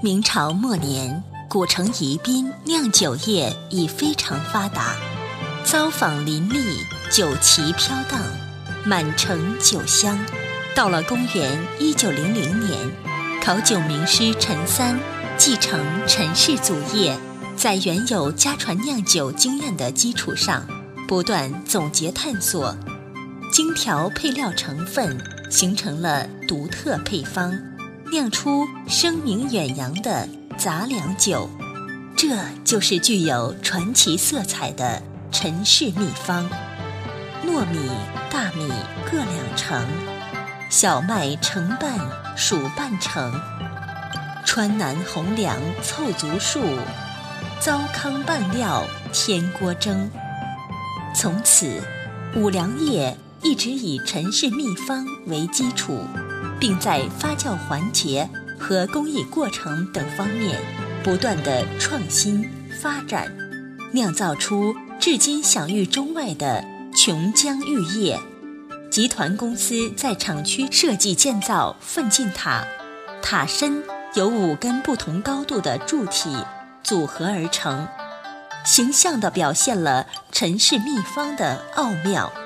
明朝末年，古城宜宾酿酒业已非常发达，糟坊林立，酒旗飘荡，满城酒香。到了公元1900年，考酒名师陈三继承陈氏祖业，在原有家传酿酒经验的基础上，不断总结探索，精调配料成分，形成了独特配方，酿出声名远扬的杂粮酒。这就是具有传奇色彩的陈氏秘方。糯米、大米各2成，小麦成半，黍半成，川南红粮凑足数，糟糠半料，天锅蒸。从此五粮液一直以陈氏秘方为基础，并在发酵环节和工艺过程等方面不断的创新发展，酿造出至今享誉中外的琼浆玉液。集团公司在厂区设计建造奋进塔，塔身由5根不同高度的柱体组合而成，形象地表现了陈氏秘方的奥妙。